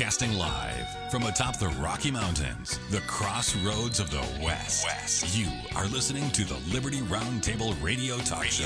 Broadcasting live from atop the Rocky Mountains, the crossroads of the West. You are listening to the Liberty Roundtable Radio Talk Show.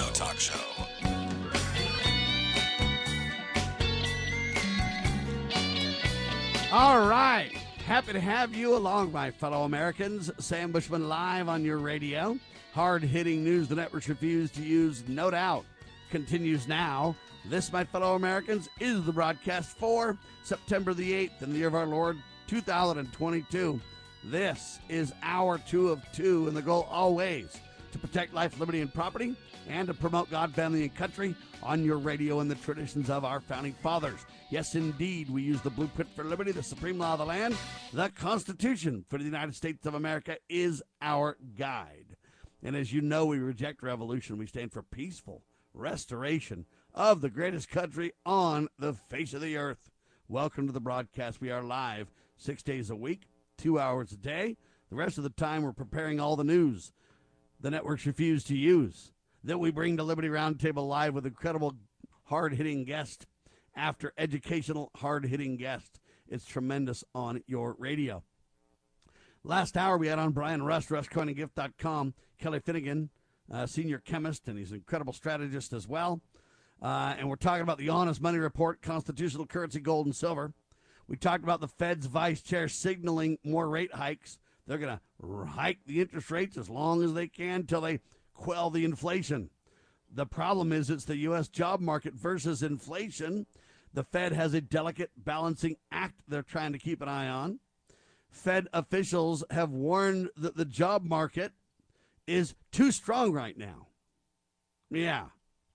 All right. Happy to have you along, my fellow Americans. Sam Bushman live on your radio. Hard-hitting news the networks refuse to use, no doubt, continues now. This, my fellow Americans, is the broadcast for September the 8th in the year of our Lord, 2022. This is hour 2 of 2, and the goal always to protect life, liberty, and property, and to promote God, family, and country on your radio and the traditions of our founding fathers. Yes, indeed, we use the blueprint for liberty, the supreme law of the land. The Constitution for the United States of America is our guide. And as you know, we reject revolution. We stand for peaceful restoration of the greatest country on the face of the earth. Welcome to the broadcast. We are live 6 days a week, 2 hours a day. The rest of the time, we're preparing all the news the networks refuse to use, that we bring to Liberty Roundtable Live with incredible hard-hitting guests after educational hard-hitting guests. It's tremendous on your radio. Last hour, we had on Brian Rust, RustCoinandGift.com, Kelly Finnegan, senior chemist, and he's an incredible strategist as well. And we're talking about the honest money report, constitutional currency, gold and silver. We talked about the Fed's vice chair signaling more rate hikes. They're going to hike the interest rates as long as they can until they quell the inflation. The problem is it's the U.S. job market versus inflation. The Fed has a delicate balancing act they're trying to keep an eye on. Fed officials have warned that the job market is too strong right now. Yeah.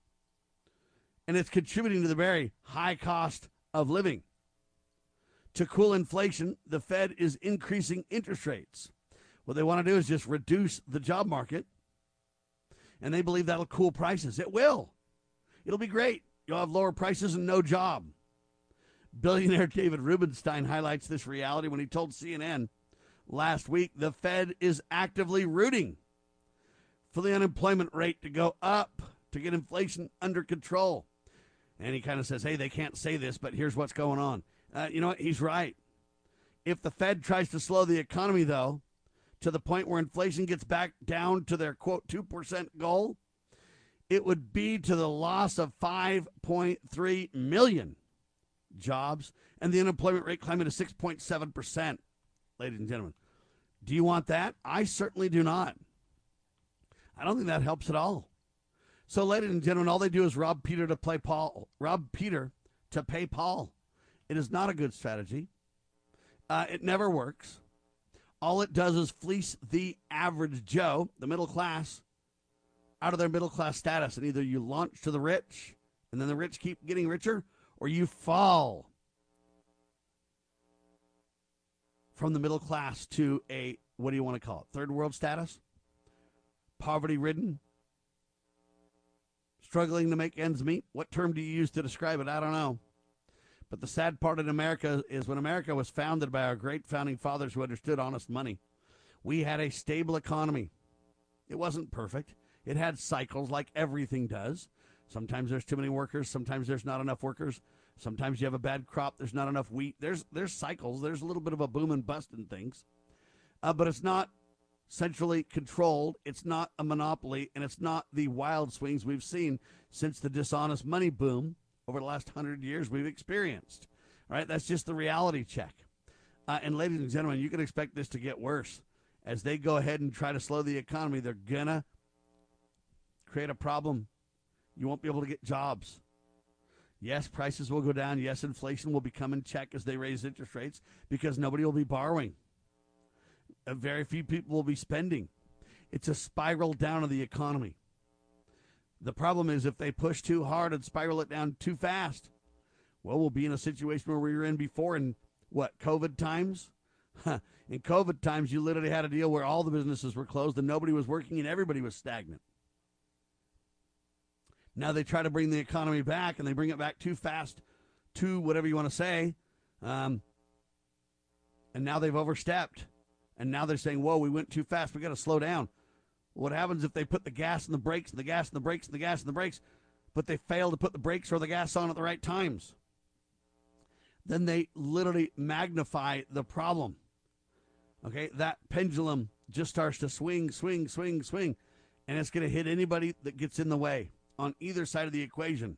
And it's contributing to the very high cost of living. To cool inflation, the Fed is increasing interest rates. What they want to do is just reduce the job market, and they believe that'll cool prices. It will. It'll be great. You'll have lower prices and no job. Billionaire David Rubenstein highlights this reality when he told CNN last week the Fed is actively rooting for the unemployment rate to go up to get inflation under control. And he kind of says, hey, they can't say this, but here's what's going on. You know what? He's right. If the Fed tries to slow the economy, though, to the point where inflation gets back down to their, quote, 2% goal, it would be to the loss of 5.3 million jobs and the unemployment rate climbing to 6.7%. Ladies and gentlemen, do you want that? I certainly do not. I don't think that helps at all. So, ladies and gentlemen, all they do is rob Peter to pay Paul. It is not a good strategy. It never works. All it does is fleece the average Joe, the middle class, out of their middle class status. And either you launch to the rich, and then the rich keep getting richer, or you fall from the middle class to a, what do you want to call it, third world status? Poverty-ridden? Struggling to make ends meet? What term do you use to describe it? I don't know. But the sad part in America is when America was founded by our great founding fathers who understood honest money, we had a stable economy. It wasn't perfect. It had cycles like everything does. Sometimes there's too many workers. Sometimes there's not enough workers. Sometimes you have a bad crop. There's not enough wheat. There's cycles. There's a little bit of a boom and bust in things. But it's not centrally controlled. It's not a monopoly. And it's not the wild swings we've seen since the dishonest money boom over the last 100 years we've experienced. All right, that's just the reality check. And ladies and gentlemen, you can expect this to get worse. As they go ahead and try to slow the economy, they're going to create a problem. You won't be able to get jobs. Yes, prices will go down. Yes, inflation will become in check as they raise interest rates because nobody will be borrowing. Very few people will be spending. It's a spiral down of the economy. The problem is if they push too hard and spiral it down too fast, well, we'll be in a situation where we were in before in, COVID times? In COVID times, you literally had a deal where all the businesses were closed and nobody was working and everybody was stagnant. Now they try to bring the economy back, and they bring it back too fast to whatever you want to say, and now they've overstepped. And now they're saying, whoa, we went too fast. We got to slow down. What happens if they put the gas and the brakes and the gas and the brakes and the gas and the brakes, but they fail to put the brakes or the gas on at the right times? then they literally magnify the problem. Okay, that pendulum just starts to swing, swing, swing, swing, and it's going to hit anybody that gets in the way on either side of the equation.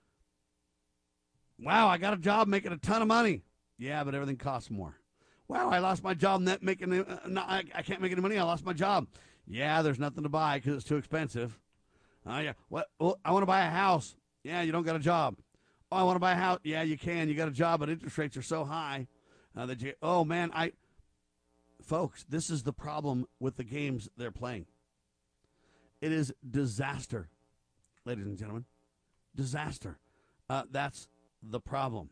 Wow, I got a job making a ton of money. Yeah, but everything costs more. Wow, I lost my job making. I can't make any money. I lost my job. Yeah, there's nothing to buy because it's too expensive. Yeah, what? Well, I want to buy a house. Yeah, you don't got a job. Oh, I want to buy a house. Yeah, you can. You got a job, but interest rates are so high that you. Oh man, folks, this is the problem with the games they're playing. It is disaster, ladies and gentlemen. Disaster. That's the problem.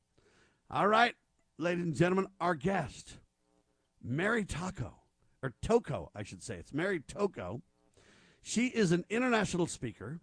All right, ladies and gentlemen, our guest, Mary Tocco, or Tocco, I should say. It's Mary Tocco. She is an international speaker,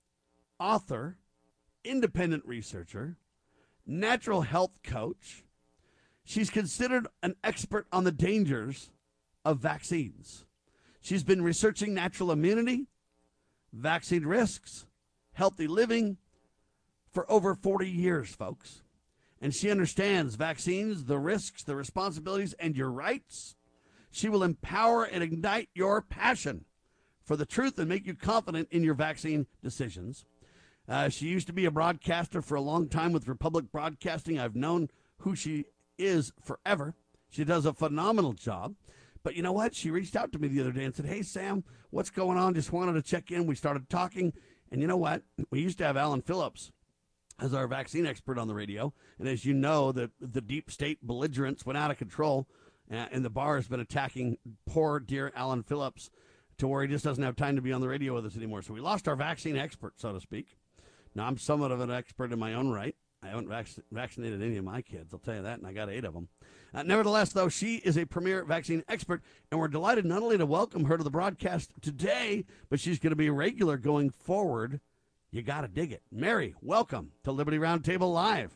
author, independent researcher, natural health coach. She's considered an expert on the dangers of vaccines. She's been researching natural immunity, vaccine risks, healthy living for over 40 years, folks. And she understands vaccines, the risks, the responsibilities, and your rights. She will empower and ignite your passion for the truth and make you confident in your vaccine decisions. She used to be a broadcaster for a long time with Republic Broadcasting. I've known who she is forever. She does a phenomenal job. But you know what? She reached out to me the other day and said, hey, Sam, what's going on? Just wanted to check in. We started talking. And you know what? We used to have Alan Phillips as our vaccine expert on the radio. And as you know, the deep state belligerents went out of control. And the bar has been attacking poor, dear Alan Phillips to where he just doesn't have time to be on the radio with us anymore. So we lost our vaccine expert, so to speak. Now, I'm somewhat of an expert in my own right. I haven't vaccinated any of my kids, I'll tell you that, and I got 8 of them. Nevertheless, though, she is a premier vaccine expert, and we're delighted not only to welcome her to the broadcast today, but she's going to be a regular going forward. You got to dig it. Mary, welcome to Liberty Roundtable Live.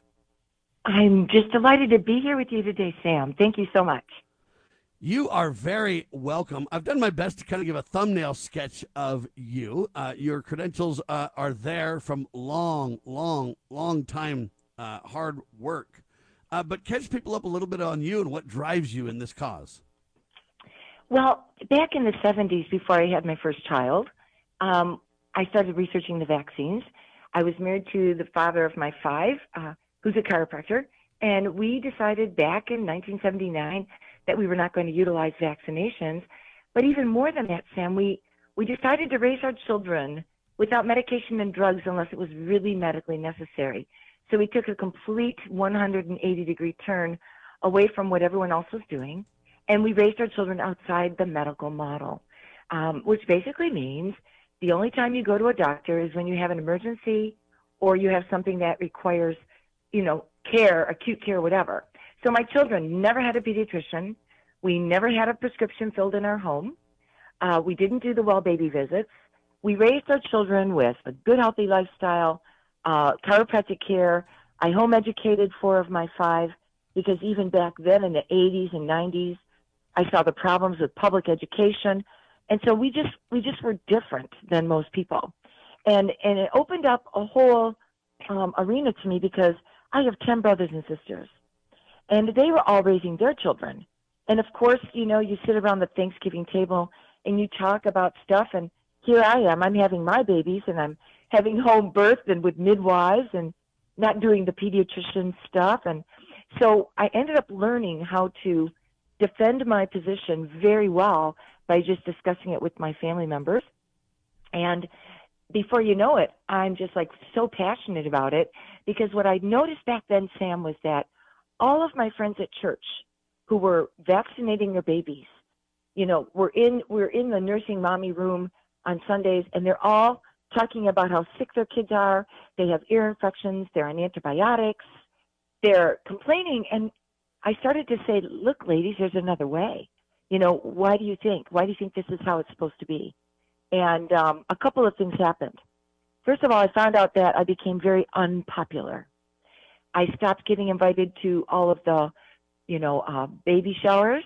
I'm just delighted to be here with you today, Sam. Thank you so much. You are very welcome. I've done my best to kind of give a thumbnail sketch of you. Your credentials are there from long time hard work. But catch people up a little bit on you and what drives you in this cause. Well, back in the 70s, before I had my first child, I started researching the vaccines. I was married to the father of my 5, who's a chiropractor, and we decided back in 1979 that we were not going to utilize vaccinations. But even more than that, Sam, we decided to raise our children without medication and drugs unless it was really medically necessary. So we took a complete 180-degree turn away from what everyone else was doing, and we raised our children outside the medical model, which basically means the only time you go to a doctor is when you have an emergency or you have something that requires, care, acute care, whatever. So my children never had a pediatrician. We never had a prescription filled in our home. We didn't do the well baby visits. We raised our children with a good, healthy lifestyle, chiropractic care. I home educated 4 of my 5 because even back then in the 80s and 90s, I saw the problems with public education. And so we just were different than most people. And it opened up a whole arena to me because I have 10 brothers and sisters. And they were all raising their children. And of course, you sit around the Thanksgiving table and you talk about stuff. And here I am. I'm having my babies and I'm having home birth and with midwives and not doing the pediatrician stuff. And so I ended up learning how to defend my position very well by just discussing it with my family members. And before you know it, I'm just so passionate about it because what I noticed back then, Sam, was that all of my friends at church who were vaccinating their babies, we're in the nursing mommy room on Sundays, and they're all talking about how sick their kids are. They have ear infections. They're on antibiotics. They're complaining. And I started to say, look, ladies, there's another way. Why do you think? Why do you think this is how it's supposed to be? And a couple of things happened. First of all, I found out that I became very unpopular. I stopped getting invited to all of the, baby showers.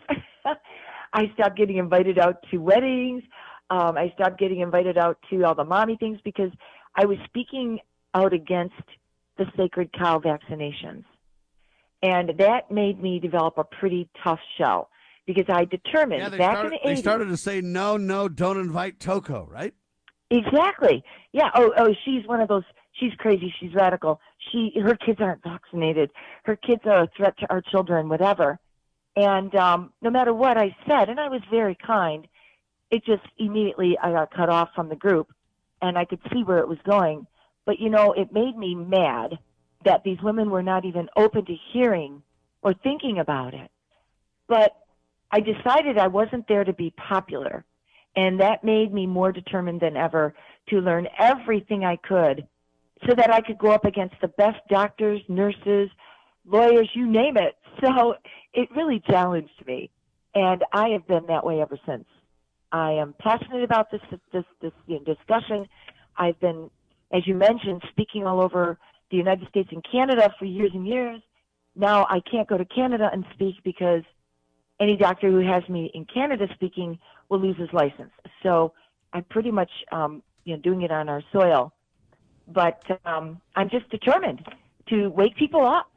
I stopped getting invited out to weddings. I stopped getting invited out to all the mommy things because I was speaking out against the sacred cow vaccinations. And that made me develop a pretty tough shell because I determined Yeah, in the 80s. they started to say, no, don't invite Toko, right? Exactly. Yeah. Oh, she's one of those. She's crazy. She's radical. Her kids aren't vaccinated. Her kids are a threat to our children, whatever. And no matter what I said, and I was very kind, it just immediately I got cut off from the group, and I could see where it was going. But it made me mad that these women were not even open to hearing or thinking about it. But I decided I wasn't there to be popular. And that made me more determined than ever to learn everything I could so that I could go up against the best doctors, nurses, lawyers, you name it. So it really challenged me. And I have been that way ever since. I am passionate about this discussion. I've been, as you mentioned, speaking all over the United States and Canada for years and years. Now I can't go to Canada and speak because any doctor who has me in Canada speaking will lose his license. So I'm pretty much, doing it on our soil. But I'm just determined to wake people up.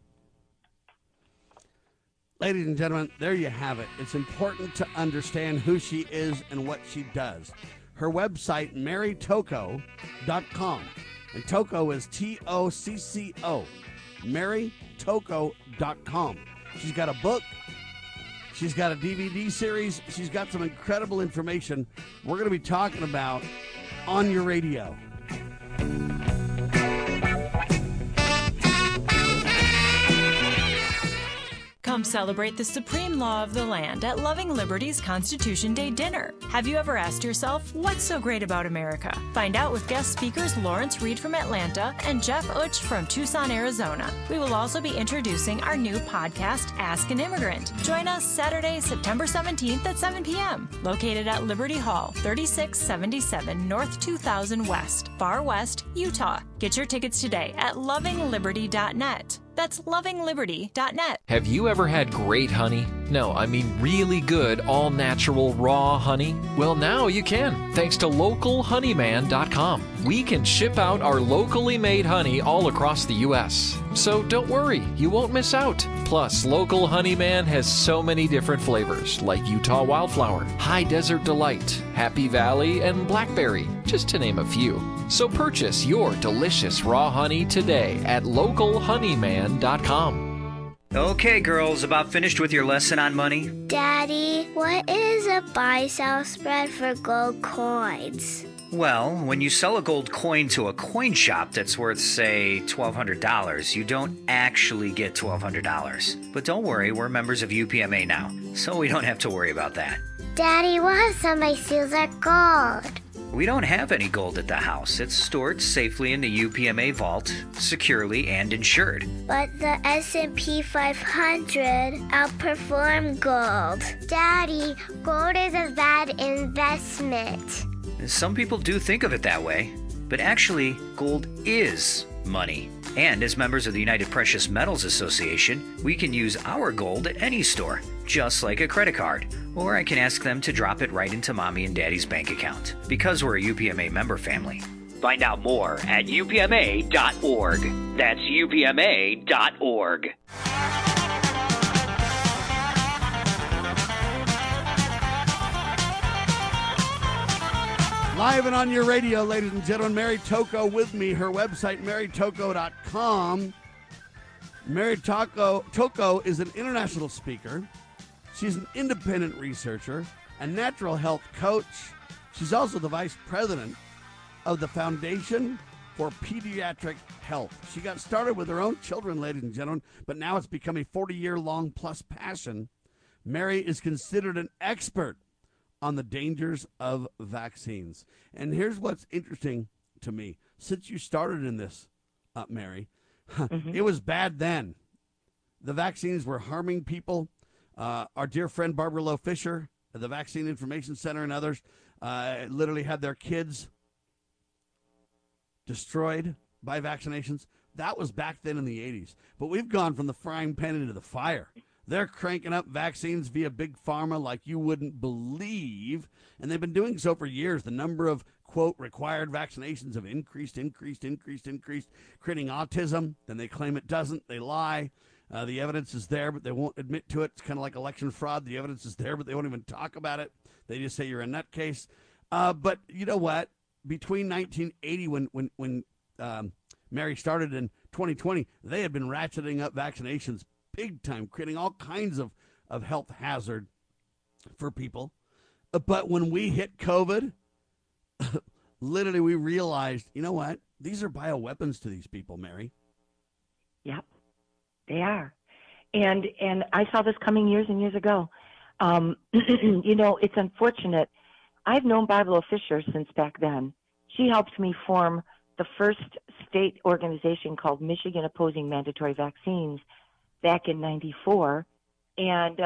Ladies and gentlemen, there you have it. It's important to understand who she is and what she does. Her website, marytocco.com. And Tocco is Tocco. marytocco.com. She's got a book. She's got a DVD series. She's got some incredible information we're going to be talking about on your radio. Come celebrate the supreme law of the land at Loving Liberty's Constitution Day dinner. Have you ever asked yourself, what's so great about America? Find out with guest speakers Lawrence Reed from Atlanta and Jeff Utsch from Tucson, Arizona. We will also be introducing our new podcast, Ask an Immigrant. Join us Saturday, September 17th at 7 p.m. Located at Liberty Hall, 3677 North 2000 West, Far West, Utah. Get your tickets today at lovingliberty.net. That's lovingliberty.net. Have you ever had great honey? No, I mean really good, all-natural, raw honey? Well, now you can, thanks to localhoneyman.com. We can ship out our locally made honey all across the U.S. So don't worry, you won't miss out. Plus, Local Honeyman has so many different flavors, like Utah Wildflower, High Desert Delight, Happy Valley, and Blackberry, just to name a few. So purchase your delicious raw honey today at localhoneyman.com. Okay, girls, about finished with your lesson on money? Daddy, what is a buy-sell spread for gold coins? Well, when you sell a gold coin to a coin shop that's worth, say, $1,200, you don't actually get $1,200. But don't worry, we're members of UPMA now, so we don't have to worry about that. Daddy, what if somebody steals our gold? We don't have any gold at the house. It's stored safely in the UPMA vault, securely and insured. But the S&P 500 outperformed gold. Daddy, gold is a bad investment. Some people do think of it that way, but actually, gold is money. And as members of the United Precious Metals Association, we can use our gold at any store, just like a credit card. Or I can ask them to drop it right into Mommy and Daddy's bank account, because we're a UPMA member family. Find out more at upma.org. That's upma.org. Live and on your radio, ladies and gentlemen, Mary Tocco with me. Her website, marytocco.com. Mary Tocco is an international speaker. She's an independent researcher, a natural health coach. She's also the vice president of the Foundation for Pediatric Health. She got started with her own children, ladies and gentlemen, but now it's become a 40-year-long plus passion. Mary is considered an expert on the dangers of vaccines. And here's what's interesting to me. Since you started in this, Mary, it was bad then. The vaccines were harming people. Our dear friend Barbara Lowe Fisher, at the Vaccine Information Center, and others literally had their kids destroyed by vaccinations. That was back then in the 80s. But we've gone from the frying pan into the fire. They're cranking up vaccines via Big Pharma like you wouldn't believe. And they've been doing so for years. The number of, quote, required vaccinations have increased, creating autism. Then they claim it doesn't. They lie. The evidence is there, but they won't admit to it. It's kind of like election fraud. The evidence is there, but they won't even talk about it. They just say you're a nutcase. But you know what? Between 1980, when Mary started, in 2020, they had been ratcheting up vaccinations big time, creating all kinds of health hazard for people. But when we hit COVID, literally we realized, you know what? These are bioweapons to these people, Mary. Yep, they are. And I saw this coming years and years ago. You know, it's unfortunate. I've known Barbara Fisher since back then. She helped me form the first state organization called Michigan Opposing Mandatory Vaccines back in '94. And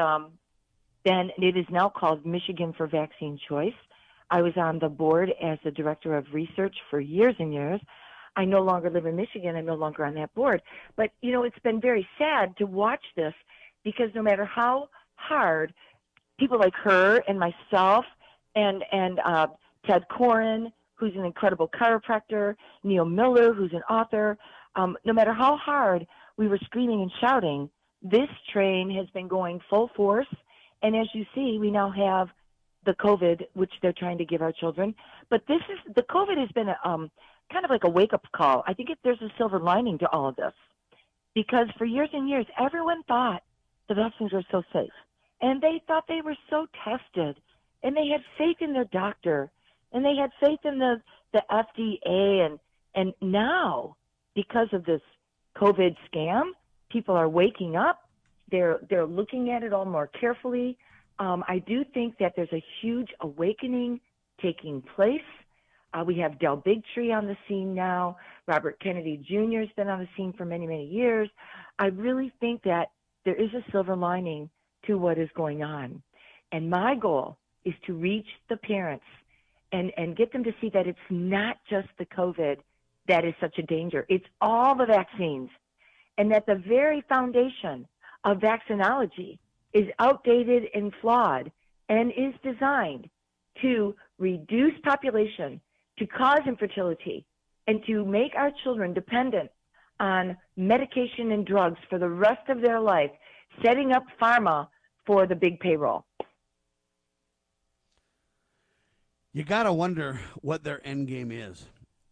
then it is now called Michigan for Vaccine Choice. I was on the board as the director of research for years and years. I no longer live in Michigan. I'm no longer on that board. But, you know, it's been very sad to watch this because no matter how hard people like her and myself and Ted Koren, who's an incredible chiropractor, Neil Miller, who's an author, no matter how hard we were screaming and shouting, this train has been going full force. And as you see, we now have the COVID, which they're trying to give our children. But the COVID has been kind of like a wake-up call. I think there's a silver lining to all of this because for years and years, everyone thought the vaccines were so safe. And they thought they were so tested. And they had faith in their doctor. And they had faith in the FDA. And now, because of this COVID scam, people are waking up. They're looking at it all more carefully. I do think that there's a huge awakening taking place. We have Del Bigtree on the scene now. Robert Kennedy Jr. has been on the scene for many, many years. I really think that there is a silver lining to what is going on. And my goal is to reach the parents and get them to see that it's not just the COVID that is such a danger. It's all the vaccines. And that the very foundation of vaccinology is outdated and flawed and is designed to reduce population, to cause infertility, and to make our children dependent on medication and drugs for the rest of their life, setting up pharma for the big payroll. You got to wonder what their end game is.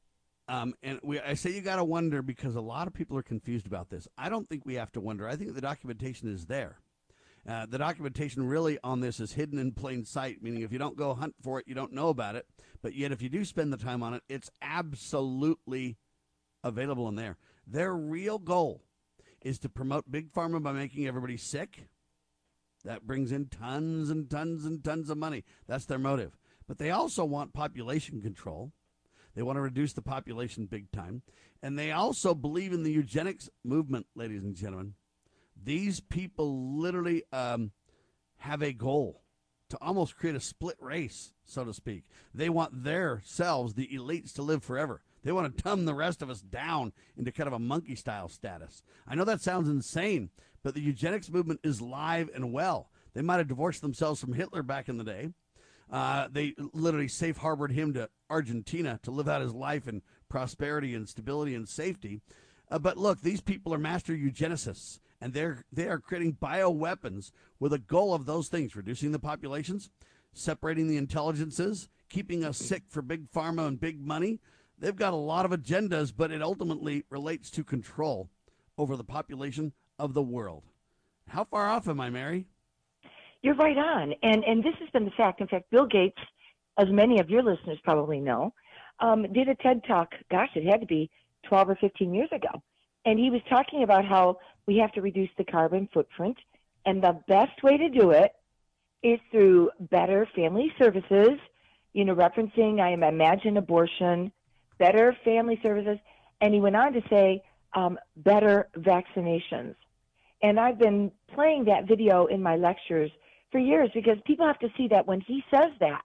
I say you got to wonder because a lot of people are confused about this. I don't think we have to wonder. I think the documentation is there. The documentation really on this is hidden in plain sight, meaning if you don't go hunt for it, you don't know about it. But yet if you do spend the time on it, it's absolutely available in there. Their real goal is to promote Big Pharma by making everybody sick. That brings in tons and tons and tons of money. That's their motive. But they also want population control. They want to reduce the population big time. And they also believe in the eugenics movement, ladies and gentlemen. These people literally have a goal to almost create a split race, so to speak. They want themselves, the elites, to live forever. They want to dumb the rest of us down into kind of a monkey-style status. I know that sounds insane, but the eugenics movement is live and well. They might have divorced themselves from Hitler back in the day. They literally safe harbored him to Argentina to live out his life in prosperity and stability and safety. But look, these people are master eugenicists, and they are creating bioweapons with a goal of those things: reducing the populations, separating the intelligences, keeping us sick for big pharma and big money. They've got a lot of agendas, but it ultimately relates to control over the population of the world. How far off am I, Mary? You're right on. And this has been the fact. In fact, Bill Gates, as many of your listeners probably know, did a TED Talk, gosh, it had to be 12 or 15 years ago. And he was talking about how we have to reduce the carbon footprint. And the best way to do it is through better family services, referencing, I imagine, abortion, better family services. And he went on to say, better vaccinations. And I've been playing that video in my lectures for years because people have to see that when he says that,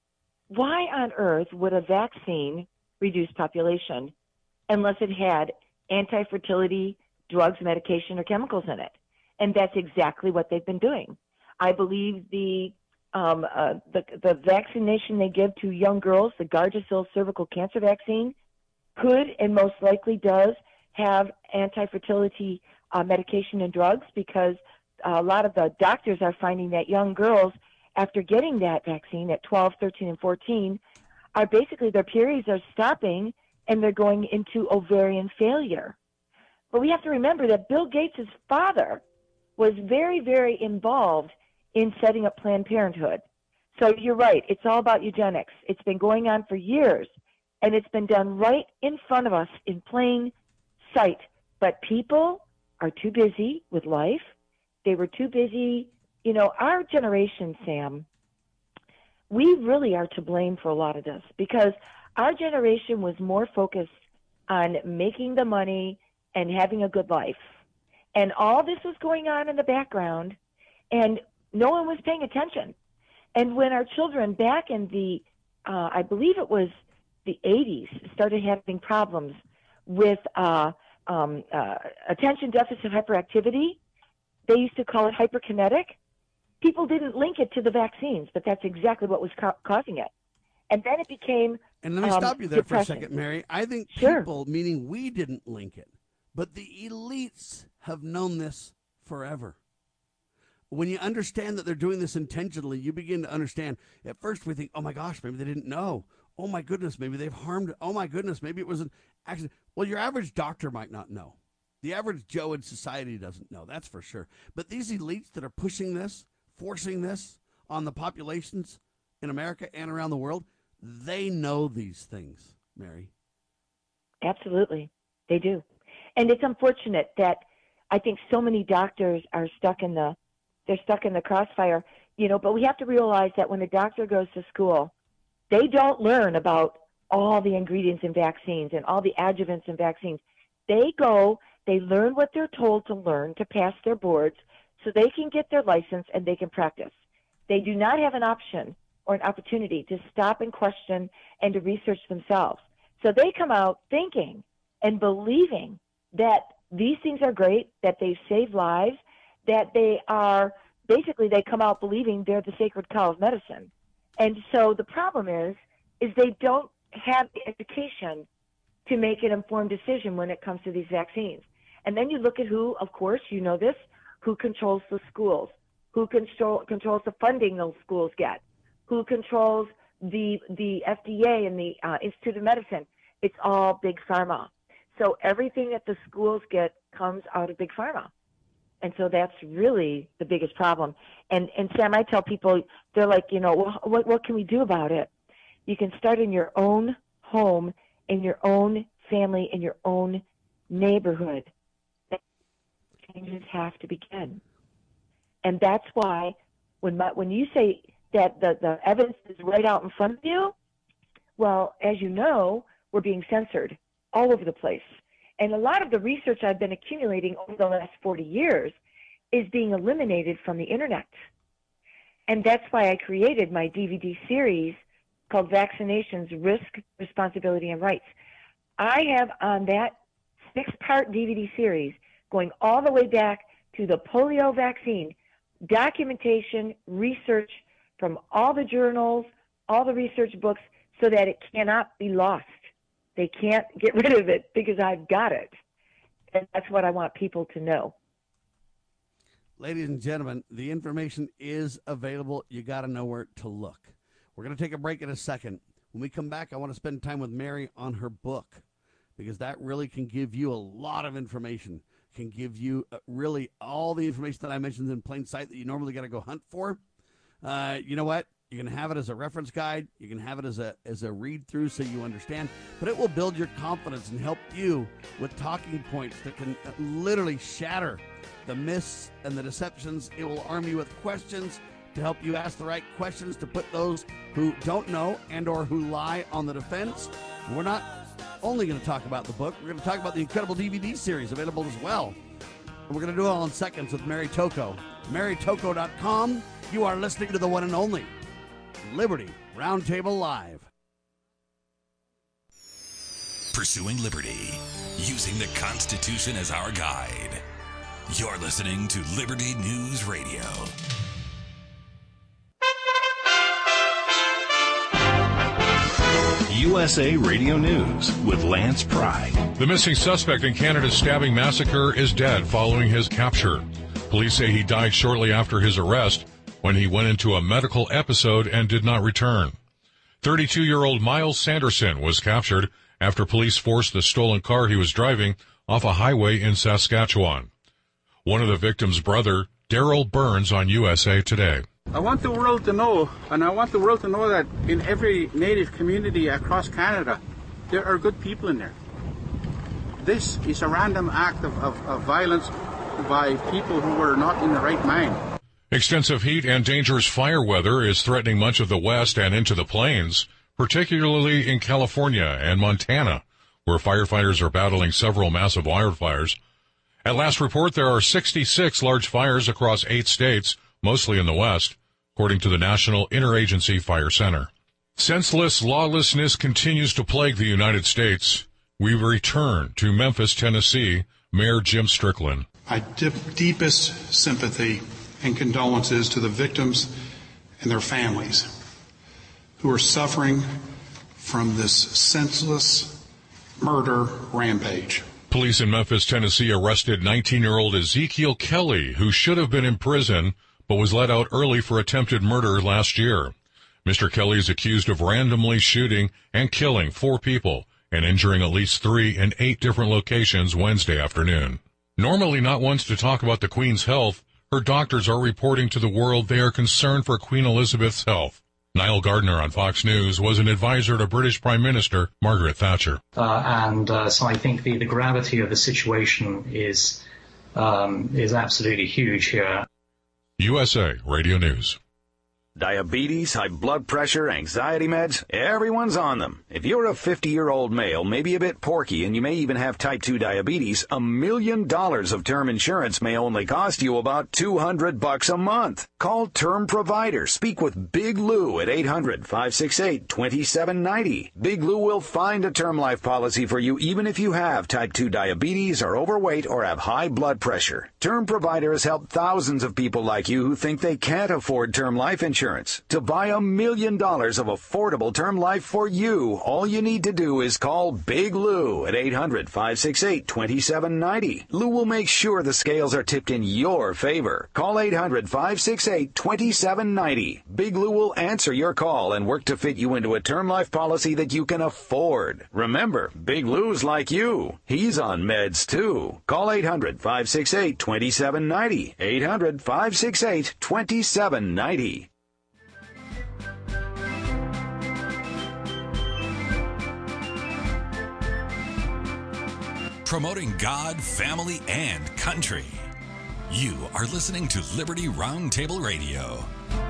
why on earth would a vaccine reduce population unless it had anti-fertility drugs, medication, or chemicals in it? And that's exactly what they've been doing. I believe the vaccination they give to young girls, the Gardasil cervical cancer vaccine, could and most likely does have anti-fertility medication and drugs, because a lot of the doctors are finding that young girls, after getting that vaccine at 12, 13, and 14, are basically their periods are stopping and they're going into ovarian failure. But we have to remember that Bill Gates' father was very, very involved in setting up Planned Parenthood. So you're right. It's all about eugenics. It's been going on for years, and it's been done right in front of us in plain sight. But people are too busy with life. They were too busy. You know, our generation, Sam, we really are to blame for a lot of this, because our generation was more focused on making the money and having a good life. And all this was going on in the background, and no one was paying attention. And when our children back in the, I believe it was the 80s, started having problems with attention deficit hyperactivity, they used to call it hyperkinetic. People didn't link it to the vaccines, but that's exactly what was causing it. And then it became And let me stop you there depression. for a second, Mary. I think Sure. people, meaning we didn't link it, but the elites have known this forever. When you understand that they're doing this intentionally, you begin to understand. At first we think, oh my gosh, maybe they didn't know. Oh my goodness, maybe they've harmed. Oh my goodness, maybe it was an accident. Well, your average doctor might not know. The average Joe in society doesn't know, that's for sure. But these elites that are pushing this, forcing this on the populations in America and around the world, they know these things, Mary. Absolutely. They do. And it's unfortunate that I think so many doctors are stuck in the crossfire, you know, but we have to realize that when a doctor goes to school, they don't learn about all the ingredients in vaccines and all the adjuvants in vaccines. They go, they learn what they're told to learn to pass their boards so they can get their license and they can practice. They do not have an option or an opportunity to stop and question and to research themselves. So they come out thinking and believing that these things are great, that they save lives, that they are, basically they come out believing they're the sacred cow of medicine. And so the problem is they don't have the education to make an informed decision when it comes to these vaccines. And then you look at who, of course, you know this, who controls the schools, who controls the funding those schools get, who controls the FDA and the Institute of Medicine. It's all Big Pharma. So everything that the schools get comes out of Big Pharma. And so that's really the biggest problem. And Sam, I tell people, they're like, you know, well, what can we do about it? You can start in your own home, in your own family, in your own neighborhood. Changes have to begin. And that's why when you say that the evidence is right out in front of you, well, as you know, we're being censored all over the place. And a lot of the research I've been accumulating over the last 40 years is being eliminated from the internet. And that's why I created my DVD series called Vaccinations, Risk, Responsibility, and Rights. I have on that 6-part DVD series, going all the way back to the polio vaccine, documentation, research from all the journals, all the research books, so that it cannot be lost. They can't get rid of it because I've got it. And that's what I want people to know. Ladies and gentlemen, the information is available. You got to know where to look. We're going to take a break in a second. When we come back, I want to spend time with Mary on her book, because that really can give you a lot of information, can give you really all the information that I mentioned in plain sight that you normally got to go hunt for. You know what? You can have it as a reference guide. You can have it as a read-through so you understand. But it will build your confidence and help you with talking points that can literally shatter the myths and the deceptions. It will arm you with questions to help you ask the right questions, to put those who don't know and or who lie on the defense. And we're not only going to talk about the book. We're going to talk about the incredible DVD series available as well. And we're going to do it all in seconds with Mary Tocco. MaryTocco.com. You are listening to the one and only Liberty Roundtable Live. Pursuing liberty, using the Constitution as our guide. You're listening to Liberty News Radio. You USA Radio News with Lance Pride. The missing suspect in Canada's stabbing massacre is dead following his capture. Police say he died shortly after his arrest when he went into a medical episode and did not return. 32-year-old Miles Sanderson was captured after police forced the stolen car he was driving off a highway in Saskatchewan. One of the victim's brother, Daryl Burns, on USA Today. I want the world to know, and I want the world to know that in every Native community across Canada, there are good people in there. This is a random act of violence by people who were not in the right mind. Extensive heat and dangerous fire weather is threatening much of the West and into the plains, particularly in California and Montana, where firefighters are battling several massive wildfires. At last report, there are 66 large fires across 8 states, mostly in the West, according to the National Interagency Fire Center. Senseless lawlessness continues to plague the United States. We return to Memphis, Tennessee. Mayor Jim Strickland. My deepest sympathy and condolences to the victims and their families who are suffering from this senseless murder rampage. Police in Memphis, Tennessee arrested 19-year-old Ezekiel Kelly, who should have been in prison but was let out early for attempted murder last year. Mr. Kelly is accused of randomly shooting and killing 4 people and injuring at least 3 in 8 different locations Wednesday afternoon. Normally not ones to talk about the Queen's health, her doctors are reporting to the world they are concerned for Queen Elizabeth's health. Niall Gardner on Fox News was an advisor to British Prime Minister Margaret Thatcher. So I think the gravity of the situation is absolutely huge here. USA Radio News. Diabetes, high blood pressure, anxiety meds, everyone's on them. If you're a 50-year-old male, maybe a bit porky, and you may even have type 2 diabetes, $1 million of term insurance may only cost you about $200 a month. Call Term Provider. Speak with Big Lou at 800-568-2790. Big Lou will find a term life policy for you even if you have type 2 diabetes, are overweight, or have high blood pressure. Term Provider has helped thousands of people like you who think they can't afford term life insurance. To buy $1 million of affordable term life for you, all you need to do is call Big Lou at 800-568-2790. Lou will make sure the scales are tipped in your favor. Call 800-568-2790. Big Lou will answer your call and work to fit you into a term life policy that you can afford. Remember, Big Lou's like you. He's on meds too. Call 800-568-2790. 800-568-2790. Promoting God, family, and country. You are listening to Liberty Roundtable Radio.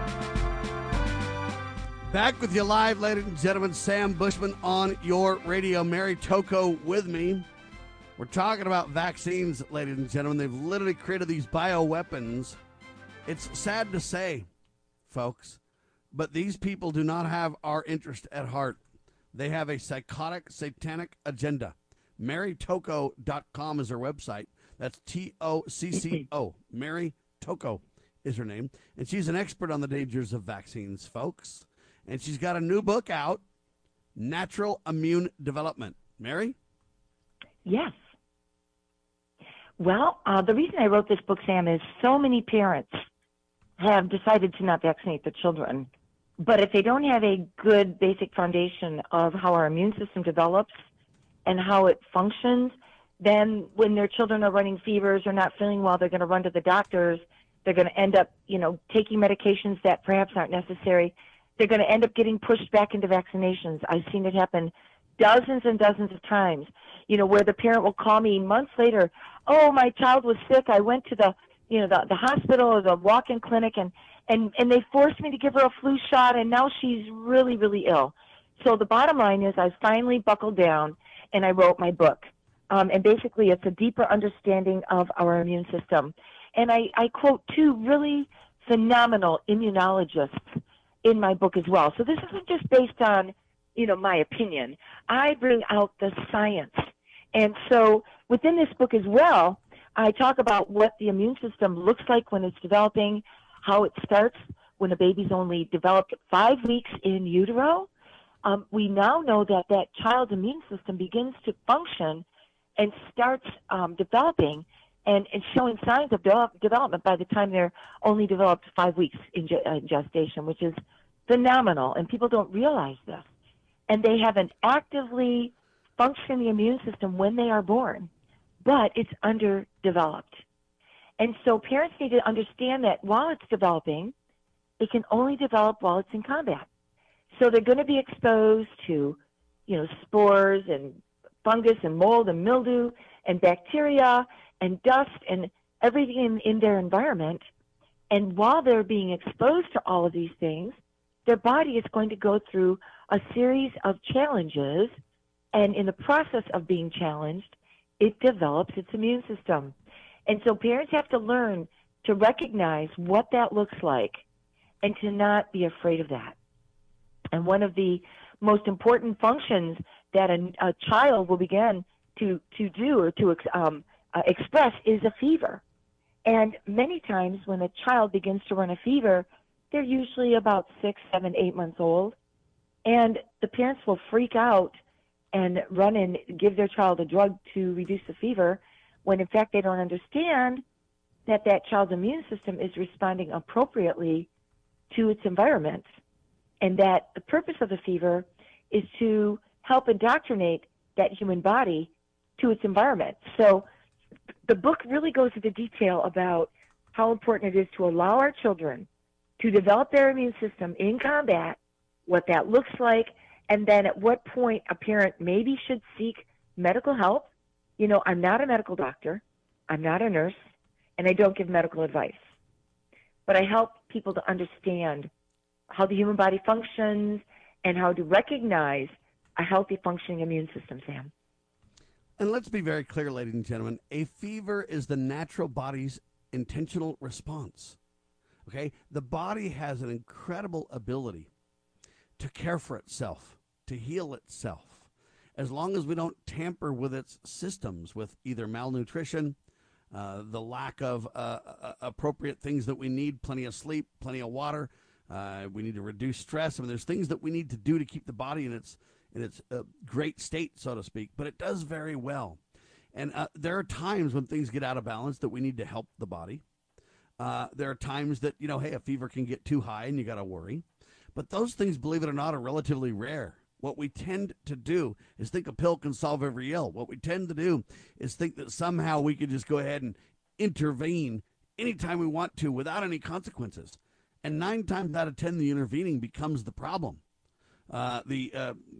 Back with you live, ladies and gentlemen. Sam Bushman on your radio. Mary Toko with me. We're talking about vaccines, ladies and gentlemen. They've literally created these bioweapons. It's sad to say, folks, but these people do not have our interest at heart. They have a psychotic, satanic agenda. MaryToko.com is her website. That's Tocco. Mary Toko is her name. And she's an expert on the dangers of vaccines, folks. And she's got a new book out, Natural Immune Development. Mary? Yes. Well, the reason I wrote this book, Sam, is so many parents have decided to not vaccinate their children. But if they don't have a good basic foundation of how our immune system develops and how it functions, then when their children are running fevers or not feeling well, they're going to run to the doctors. They're going to end up, taking medications that perhaps aren't necessary. They're going to end up getting pushed back into vaccinations. I've seen it happen dozens and dozens of times, where the parent will call me months later, oh, my child was sick. I went to the hospital or the walk-in clinic and they forced me to give her a flu shot, and now she's really, really ill. So the bottom line is I finally buckled down and I wrote my book. And basically it's a deeper understanding of our immune system. And I quote 2 really phenomenal immunologists in my book as well. So this isn't just based on, my opinion. I bring out the science. And so within this book as well, I talk about what the immune system looks like when it's developing, how it starts when a baby's only developed 5 weeks in utero, we now know that that child's immune system begins to function and starts developing and showing signs of development by the time they're only developed 5 weeks in gestation, which is phenomenal, and people don't realize this. And they have an actively functioning immune system when they are born, but it's underdeveloped. And so parents need to understand that while it's developing, it can only develop while it's in combat. So they're going to be exposed to, spores and fungus and mold and mildew and bacteria and dust and everything in their environment. And while they're being exposed to all of these things, their body is going to go through a series of challenges. And in the process of being challenged, it develops its immune system. And so parents have to learn to recognize what that looks like and to not be afraid of that. And one of the most important functions that a child will begin to do or to express is a fever. And many times when a child begins to run a fever, they're usually about 6, 7, 8 months old. And the parents will freak out and run and give their child a drug to reduce the fever, when in fact they don't understand that that child's immune system is responding appropriately to its environment, and that the purpose of the fever is to help indoctrinate that human body to its environment. So the book really goes into detail about how important it is to allow our children to develop their immune system in combat, what that looks like, and then at what point a parent maybe should seek medical help. I'm not a medical doctor, I'm not a nurse, and I don't give medical advice. But I help people to understand how the human body functions and how to recognize a healthy functioning immune system, Sam. And let's be very clear, ladies and gentlemen, a fever is the natural body's intentional response. Okay? The body has an incredible ability to care for itself, to heal itself, as long as we don't tamper with its systems with either malnutrition, the lack of appropriate things that we need, plenty of sleep, plenty of water. We need to reduce stress. There's things that we need to do to keep the body in its great state, so to speak, but it does very well. And there are times when things get out of balance that we need to help the body. There are times that, hey, a fever can get too high and you got to worry. But those things, believe it or not, are relatively rare. What we tend to do is think a pill can solve every ill. What we tend to do is think that somehow we could just go ahead and intervene anytime we want to without any consequences. And 9 times out of 10, the intervening becomes the problem. The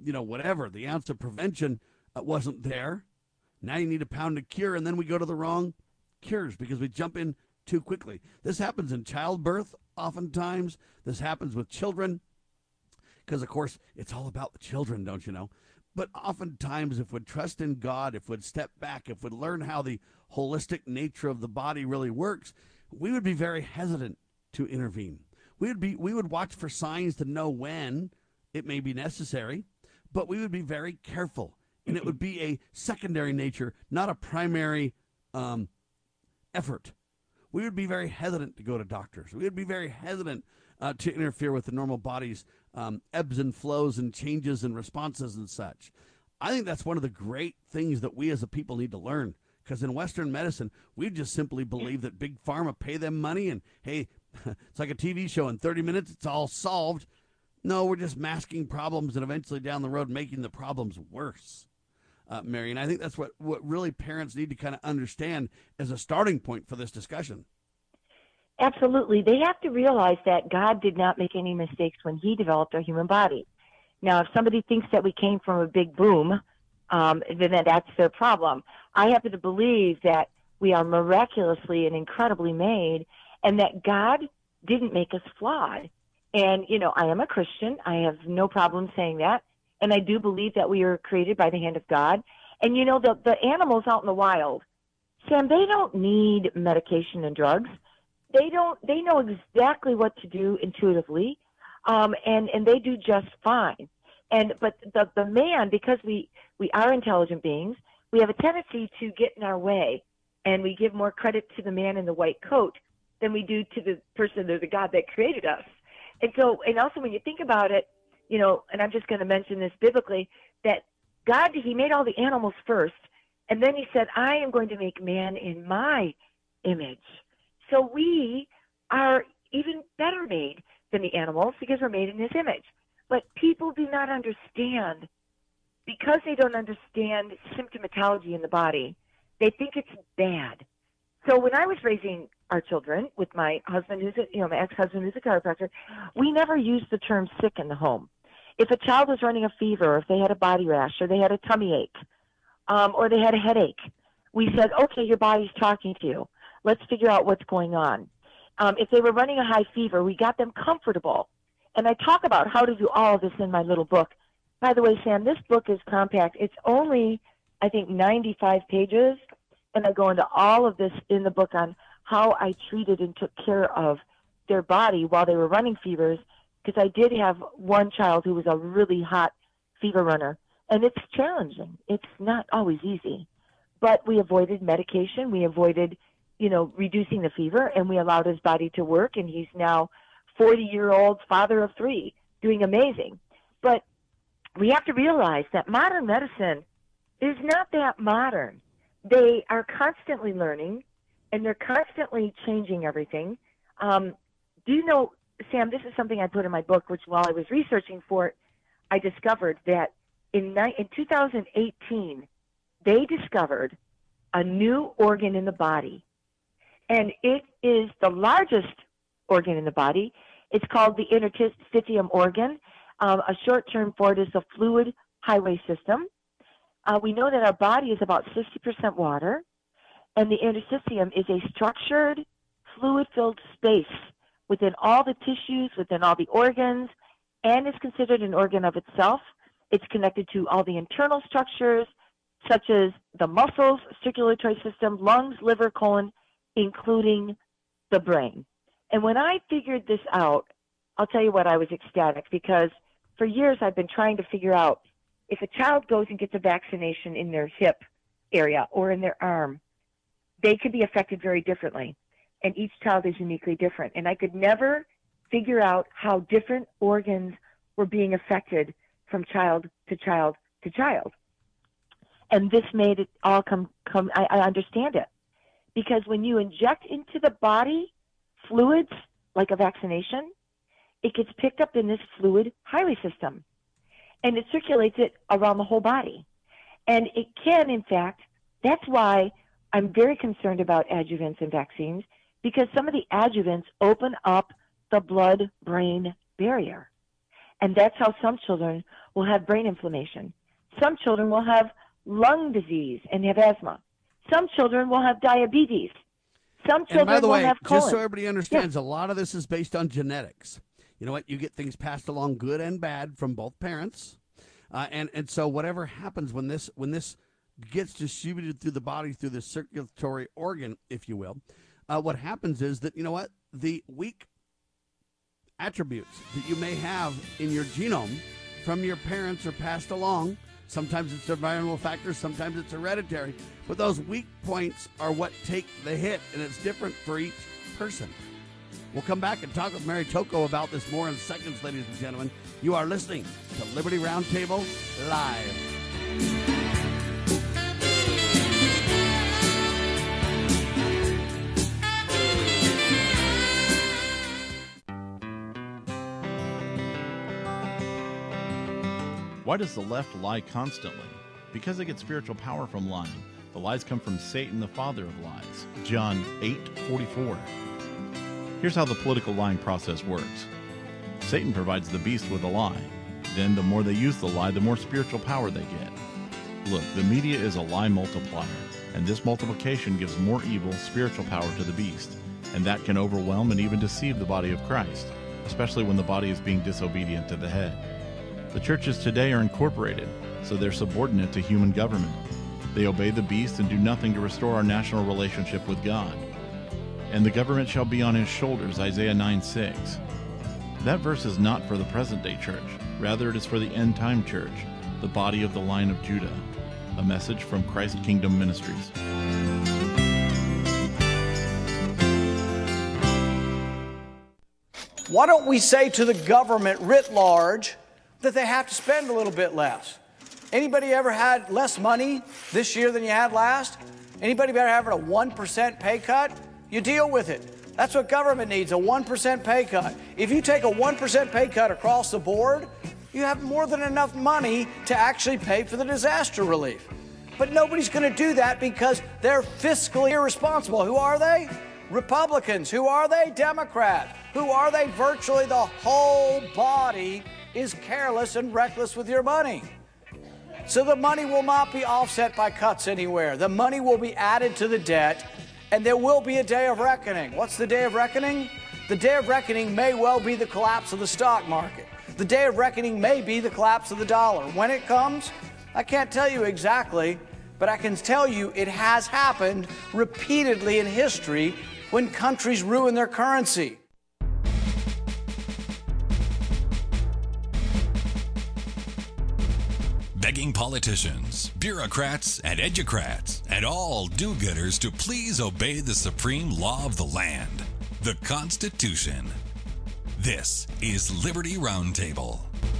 ounce of prevention wasn't there. Now you need a pound of cure, and then we go to the wrong cures because we jump in too quickly. This happens in childbirth oftentimes. This happens with children because, of course, it's all about the children, don't you know? But oftentimes, if we'd trust in God, if we'd step back, if we'd learn how the holistic nature of the body really works, we would be very hesitant to intervene. We would watch for signs to know when it may be necessary, but we would be very careful. And it would be a secondary nature, not a primary effort. We would be very hesitant to go to doctors. We would be very hesitant to interfere with the normal body's ebbs and flows and changes and responses and such. I think that's one of the great things that we as a people need to learn, because in Western medicine, we just simply believe that big pharma pay them money and, hey, it's like a TV show. In 30 minutes, it's all solved. No, we're just masking problems and eventually down the road making the problems worse. Mary, and I think that's what really parents need to kind of understand as a starting point for this discussion. Absolutely. They have to realize that God did not make any mistakes when he developed our human body. Now, if somebody thinks that we came from a big boom, then that's their problem. I happen to believe that we are miraculously and incredibly made, and that God didn't make us flawed. And, I am a Christian. I have no problem saying that. And I do believe that we are created by the hand of God. And, the animals out in the wild, Sam, they don't need medication and drugs. They know exactly what to do intuitively, and they do just fine. But the man, because we are intelligent beings, we have a tendency to get in our way, and we give more credit to the man in the white coat than we do to the person or the God that created us. And also when you think about it, and I'm just going to mention this biblically, that God, he made all the animals first, and then he said, I am going to make man in my image. So we are even better made than the animals because we're made in his image. But people do not understand, because they don't understand symptomatology in the body, they think it's bad. So when I was raising our children with my husband, my ex-husband who's a chiropractor, we never used the term sick in the home. If a child was running a fever, or if they had a body rash, or they had a tummy ache, or they had a headache, we said, okay, your body's talking to you. Let's figure out what's going on. If they were running a high fever, we got them comfortable. And I talk about how to do all of this in my little book. By the way, Sam, this book is compact. It's only, I think, 95 pages. And I go into all of this in the book on how I treated and took care of their body while they were running fevers, because I did have one child who was a really hot fever runner. And it's challenging. It's not always easy. But we avoided medication. We avoided, reducing the fever, and we allowed his body to work. And he's now 40-year-old father of 3, doing amazing. But we have to realize that modern medicine is not that modern. They are constantly learning, and they're constantly changing everything. Do you know, Sam, this is something I put in my book, which while I was researching for it, I discovered that in 2018, they discovered a new organ in the body. And it is the largest organ in the body. It's called the interstitium organ. A short term for it is the fluid highway system. We know that our body is about 60% water, and the interstitium is a structured, fluid-filled space within all the tissues, within all the organs, and is considered an organ of itself. It's connected to all the internal structures, such as the muscles, circulatory system, lungs, liver, colon, including the brain. And when I figured this out, I'll tell you what, I was ecstatic, because for years I've been trying to figure out if a child goes and gets a vaccination in their hip area or in their arm, they could be affected very differently. And each child is uniquely different. And I could never figure out how different organs were being affected from child to child to child. And this made it all I understand it. Because when you inject into the body fluids, like a vaccination, it gets picked up in this fluid highway system. And it circulates it around the whole body. And it can, in fact, that's why I'm very concerned about adjuvants and vaccines, because some of the adjuvants open up the blood-brain barrier. And that's how some children will have brain inflammation. Some children will have lung disease and have asthma. Some children will have diabetes. Some children and by the way, will have colon. just so everybody understands, a lot of this is based on genetics. You know what? You get things passed along good and bad from both parents. And so whatever happens when this gets distributed through the body, through the circulatory organ, if you will, what happens is that, the weak attributes that you may have in your genome from your parents are passed along. Sometimes it's environmental factors, sometimes it's hereditary. But those weak points are what take the hit, and it's different for each person. We'll come back and talk with Mary Tocco about this more in seconds, ladies and gentlemen. You are listening to Liberty Roundtable Live. Why does the left lie constantly? Because they get spiritual power from lying. The lies come from Satan, the father of lies. John 8:44. Here's how the political lying process works. Satan provides the beast with a lie. Then the more they use the lie, the more spiritual power they get. Look, the media is a lie multiplier, and this multiplication gives more evil spiritual power to the beast, and that can overwhelm and even deceive the body of Christ, especially when the body is being disobedient to the head. The churches today are incorporated, so they're subordinate to human government. They obey the beast and do nothing to restore our national relationship with God. And the government shall be on his shoulders, Isaiah 9:6. That verse is not for the present-day church. Rather, it is for the end-time church, the body of the line of Judah. A message from Christ Kingdom Ministries. Why don't we say to the government writ large, that they have to spend a little bit less. Anybody ever had less money this year than you had last? Anybody ever having a 1% pay cut? You deal with it. That's what government needs, a 1% pay cut. If you take a 1% pay cut across the board, you have more than enough money to actually pay for the disaster relief. But nobody's going to do that because they're fiscally irresponsible. Who are they? Republicans. Who are they? Democrats. Who are they? Virtually the whole body is careless and reckless with your money. So the money will not be offset by cuts anywhere. The money will be added to the debt, and there will be a day of reckoning. What's the day of reckoning? The day of reckoning may well be the collapse of the stock market. The day of reckoning may be the collapse of the dollar. When it comes, I can't tell you exactly, but I can tell you it has happened repeatedly in history when countries ruin their currency. Begging politicians, bureaucrats, and educrats, and all do-gooders to please obey the supreme law of the land, the Constitution. This is Liberty Roundtable.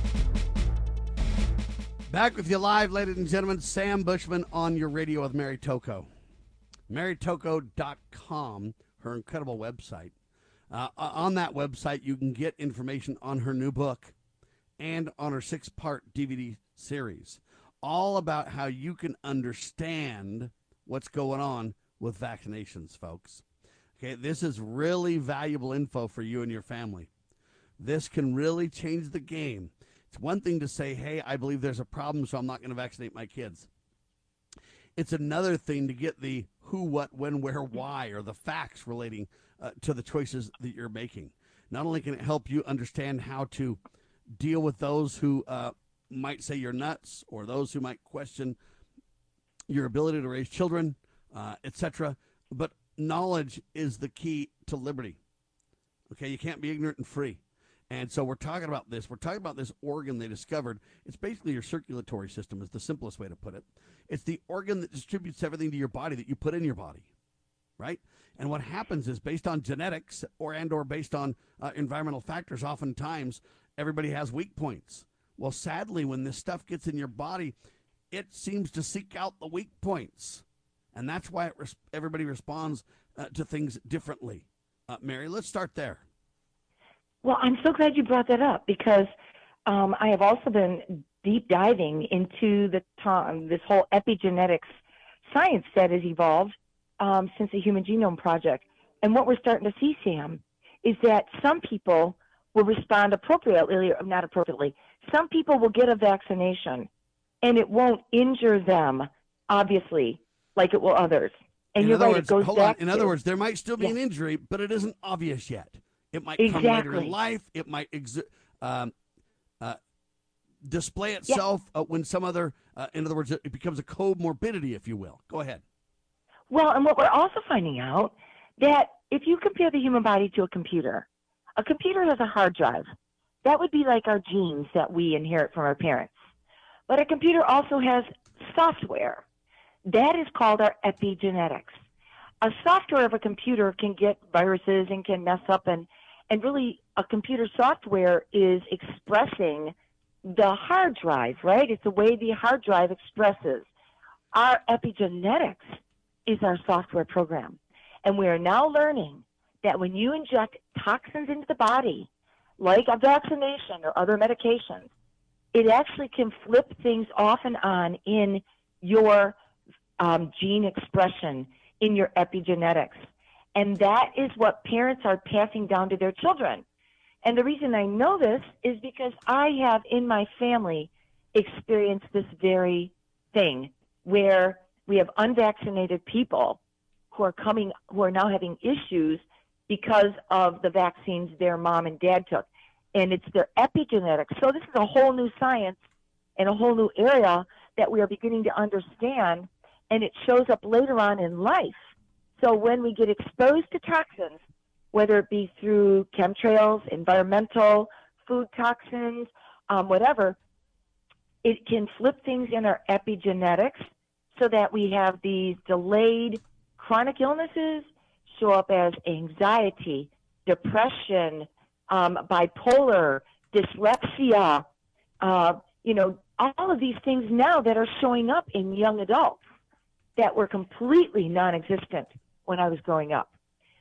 Back with you live, ladies and gentlemen. Sam Bushman on your radio with Mary Tocco. MaryTocco.com, her incredible website. On that website, you can get information on her new book and on her 6-part DVD series, all about how you can understand what's going on with vaccinations, folks. Okay, this is really valuable info for you and your family. This can really change the game. It's one thing to say, hey, I believe there's a problem, so I'm not going to vaccinate my kids. It's another thing to get the who, what, when, where, why, or the facts relating to the choices that you're making. Not only can it help you understand how to deal with those who might say you're nuts, or those who might question your ability to raise children, etc., but knowledge is the key to liberty. Okay, you can't be ignorant and free. And so we're talking about this. We're talking about this organ they discovered. It's basically your circulatory system is the simplest way to put it. It's the organ that distributes everything to your body that you put in your body, right? And what happens is based on genetics or based on environmental factors, oftentimes everybody has weak points. Well, sadly, when this stuff gets in your body, it seems to seek out the weak points. And that's why everybody responds to things differently. Mary, let's start there. Well, I'm so glad you brought that up because I have also been deep diving into this whole epigenetics science that has evolved since the Human Genome Project. And what we're starting to see, Sam, is that some people will respond appropriately or not appropriately. Some people will get a vaccination and it won't injure them, obviously, like it will others. And you're right, it goes back to... In other words, there might still be an injury, but it isn't obvious yet. It might come later in life. It might display itself when some other, in other words, it becomes a comorbidity, if you will. Go ahead. Well, and what we're also finding out, that if you compare the human body to a computer has a hard drive. That would be like our genes that we inherit from our parents. But a computer also has software. That is called our epigenetics. A software of a computer can get viruses and can mess up, and really a computer software is expressing the hard drive, right? It's the way the hard drive expresses. Our epigenetics is our software program. And we are now learning that when you inject toxins into the body, like a vaccination or other medications, it actually can flip things off and on in your gene expression, in your epigenetics. And that is what parents are passing down to their children. And the reason I know this is because I have in my family experienced this very thing where we have unvaccinated people who are now having issues because of the vaccines their mom and dad took. And it's their epigenetics. So this is a whole new science and a whole new area that we are beginning to understand, and it shows up later on in life. So when we get exposed to toxins, whether it be through chemtrails, environmental, food toxins, whatever, it can flip things in our epigenetics so that we have these delayed chronic illnesses show up as anxiety, depression, bipolar, dyslexia, all of these things now that are showing up in young adults that were completely non-existent when I was growing up.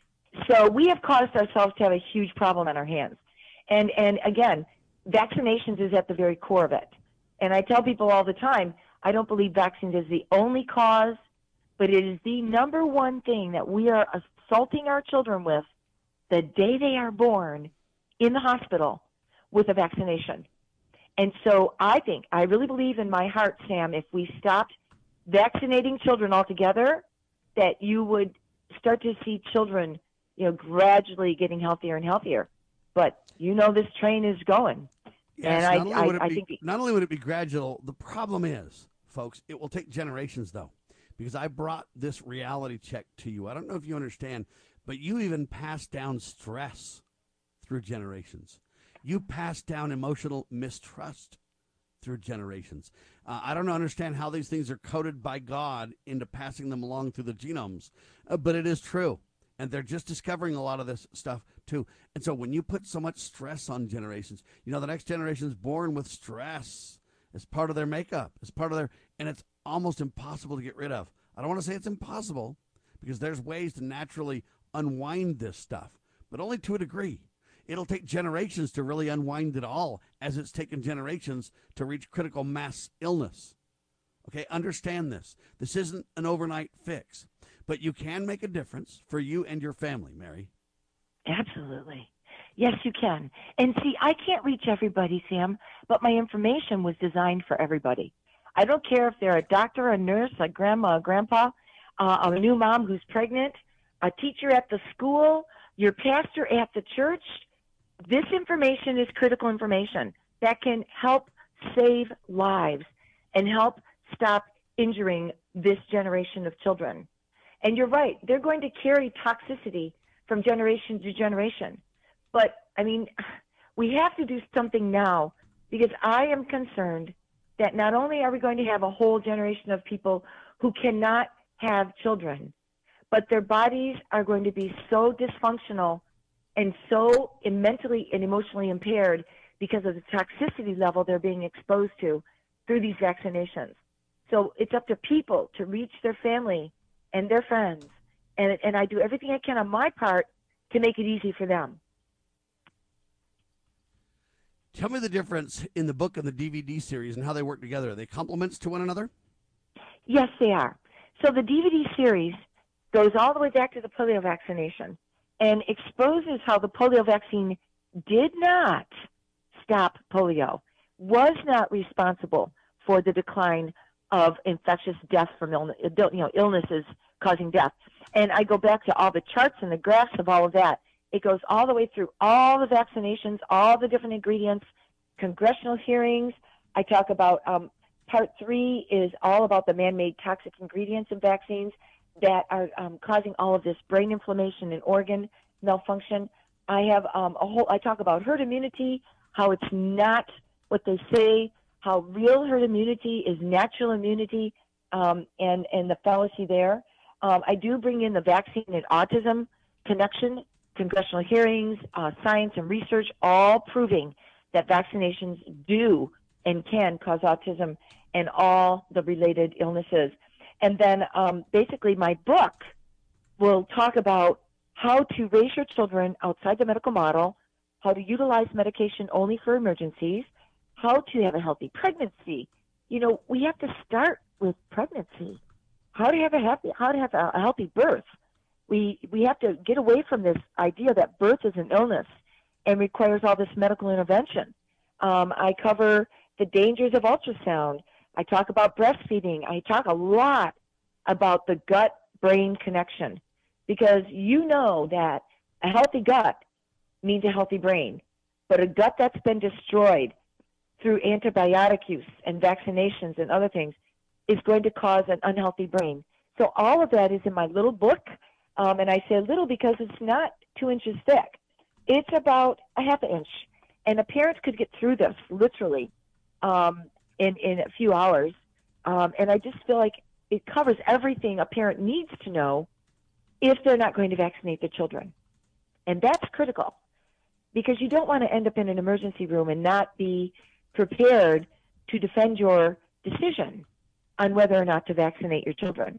So we have caused ourselves to have a huge problem on our hands. And again, vaccinations is at the very core of it. And I tell people all the time, I don't believe vaccines is the only cause, but it is the number one thing that we are assaulting our children with the day they are born in the hospital with a vaccination. And so I really believe in my heart, Sam, if we stopped vaccinating children altogether, that you would start to see children, gradually getting healthier and healthier. But this train is going. Yes, and not only would it be gradual, the problem is, folks, it will take generations, though, because I brought this reality check to you. I don't know if you understand, but you even pass down stress through generations. You pass down emotional mistrust through generations. I don't understand how these things are coded by God into passing them along through the genomes, but it is true. And they're just discovering a lot of this stuff, too. And so when you put so much stress on generations, the next generation is born with stress as part of their makeup, as part of and it's almost impossible to get rid of. I don't want to say it's impossible, because there's ways to naturally unwind this stuff, but only to a degree. It'll take generations to really unwind it all, as it's taken generations to reach critical mass illness. Okay, understand this. This isn't an overnight fix, but you can make a difference for you and your family, Mary. Absolutely. Yes, you can. And see, I can't reach everybody, Sam, but my information was designed for everybody. I don't care if they're a doctor, a nurse, a grandma, a grandpa, a new mom who's pregnant, a teacher at the school, your pastor at the church. This information is critical information that can help save lives and help stop injuring this generation of children. And you're right, they're going to carry toxicity from generation to generation. But, we have to do something now, because I am concerned that not only are we going to have a whole generation of people who cannot have children, but their bodies are going to be so dysfunctional and so mentally and emotionally impaired because of the toxicity level they're being exposed to through these vaccinations. So it's up to people to reach their family and their friends, and I do everything I can on my part to make it easy for them. Tell me the difference in the book and the DVD series and how they work together. Are they complements to one another? Yes, they are. So the DVD series goes all the way back to the polio vaccination and exposes how the polio vaccine did not stop polio, was not responsible for the decline of infectious death from illnesses causing death. And I go back to all the charts and the graphs of all of that. It goes all the way through all the vaccinations, all the different ingredients, congressional hearings. I talk about part 3 is all about the man-made toxic ingredients in vaccines that are causing all of this brain inflammation and organ malfunction. I have I talk about herd immunity, how it's not what they say, how real herd immunity is natural immunity, and the fallacy there. I do bring in the vaccine and autism connection, congressional hearings, science and research, all proving that vaccinations do and can cause autism and all the related illnesses. And then basically my book will talk about how to raise your children outside the medical model, how to utilize medication only for emergencies, how to have a healthy pregnancy. We have to start with pregnancy. How to have a healthy birth. We have to get away from this idea that birth is an illness and requires all this medical intervention. I cover the dangers of ultrasound. I talk about breastfeeding. I talk a lot about the gut-brain connection, because you know that a healthy gut means a healthy brain, but a gut that's been destroyed through antibiotic use and vaccinations and other things is going to cause an unhealthy brain. So all of that is in my little book, and I say little because it's not 2 inches thick. It's about a half an inch, and a parent could get through this literally in a few hours, and I just feel like it covers everything a parent needs to know if they're not going to vaccinate their children. And that's critical, because you don't want to end up in an emergency room and not be prepared to defend your decision on whether or not to vaccinate your children.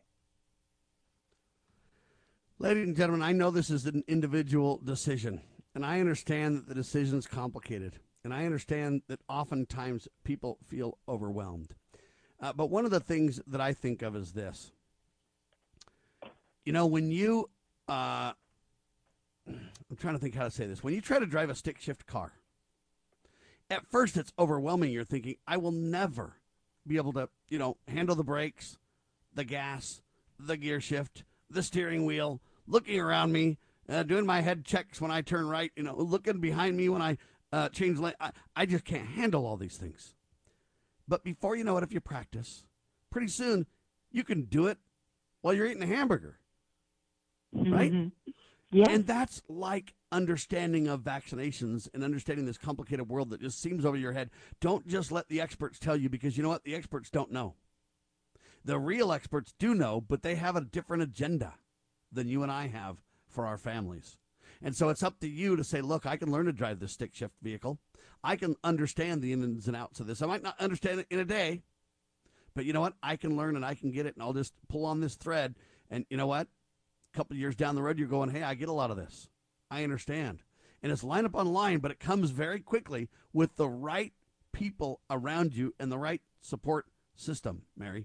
Ladies and gentlemen, I know this is an individual decision, and I understand that the decision is complicated, and I understand that oftentimes people feel overwhelmed. But one of the things that I think of is this. You know, when you, I'm trying to think how to say this. When you try to drive a stick shift car, at first it's overwhelming. You're thinking, I will never be able to, handle the brakes, the gas, the gear shift, the steering wheel, looking around me, doing my head checks when I turn right, looking behind me when I change lane. I just can't handle all these things. But before you know it, if you practice, pretty soon you can do it while you're eating a hamburger. Right? Mm-hmm. Yeah. And that's like understanding of vaccinations and understanding this complicated world that just seems over your head. Don't just let the experts tell you, because you know what? The experts don't know. The real experts do know, but they have a different agenda than you and I have for our families. And so it's up to you to say, look, I can learn to drive this stick shift vehicle. I can understand the ins and outs of this. I might not understand it in a day, but you know what? I can learn and I can get it, and I'll just pull on this thread. And you know what? A couple of years down the road, you're going, hey, I get a lot of this. I understand. And it's line up on line, but it comes very quickly with the right people around you and the right support system, Mary.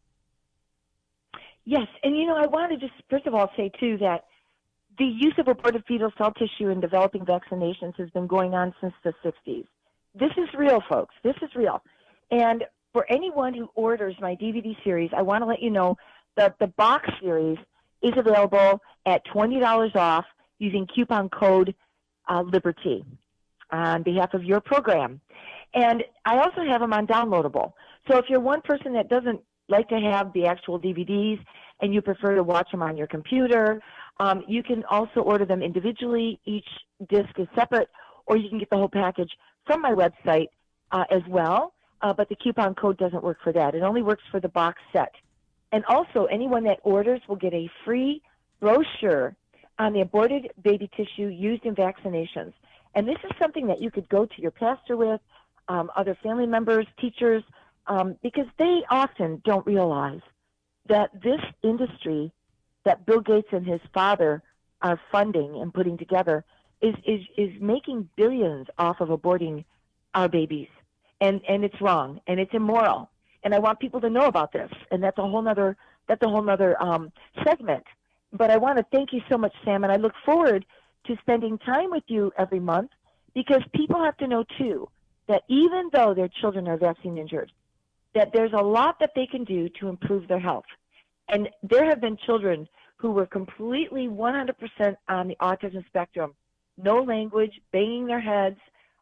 Yes, and I want to just first of all say too that the use of aborted fetal cell tissue in developing vaccinations has been going on since the 60s. This is real, folks. This is real. And for anyone who orders my DVD series, I want to let you know that the box series is available at $20 off using coupon code Liberty on behalf of your program. And I also have them on downloadable. So if you're one person that doesn't like to have the actual DVDs and you prefer to watch them on your computer, you can also order them individually. Each disc is separate, or you can get the whole package from my website as well. But the coupon code doesn't work for that. It only works for the box set. And also, anyone that orders will get a free brochure on the aborted baby tissue used in vaccinations. And this is something that you could go to your pastor with, other family members, teachers, because they often don't realize that this industry that Bill Gates and his father are funding and putting together is making billions off of aborting our babies. And it's wrong, and it's immoral. And I want people to know about this, and that's a whole nother segment. But I want to thank you so much, Sam, and I look forward to spending time with you every month, because people have to know too that even though their children are vaccine injured, that there's a lot that they can do to improve their health. And there have been children who were completely 100% on the autism spectrum, no language, banging their heads,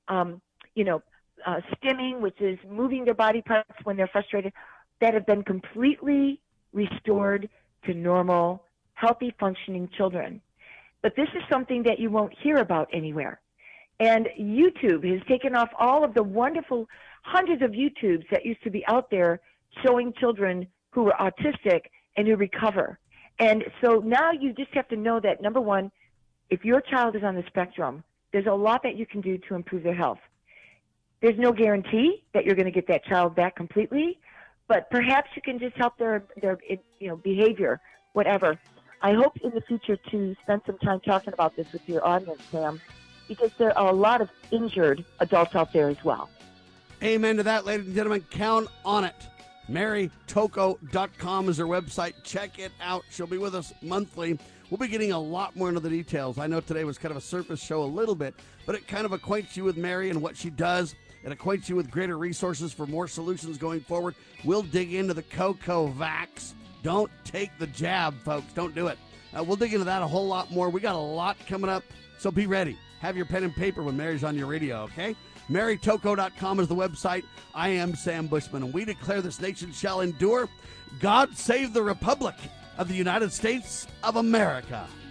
stimming, which is moving their body parts when they're frustrated, that have been completely restored to normal, healthy, functioning children. But this is something that you won't hear about anywhere. And YouTube has taken off all of the wonderful hundreds of YouTubes that used to be out there showing children who are autistic and who recover. And so now you just have to know that, number one, if your child is on the spectrum, there's a lot that you can do to improve their health. There's no guarantee that you're going to get that child back completely, but perhaps you can just help their behavior, whatever. I hope in the future to spend some time talking about this with your audience, Sam, because there are a lot of injured adults out there as well. Amen to that, ladies and gentlemen. Count on it. MaryTocco.com is her website. Check it out. She'll be with us monthly. We'll be getting a lot more into the details. I know today was kind of a surface show a little bit, but it kind of acquaints you with Mary and what she does. It acquaints you with greater resources for more solutions going forward. We'll dig into the CocoVax. Don't take the jab, folks. Don't do it. We'll dig into that a whole lot more. We got a lot coming up, so be ready. Have your pen and paper when Mary's on your radio, okay? MaryTocco.com is the website. I am Sam Bushman, and we declare this nation shall endure. God save the Republic of the United States of America.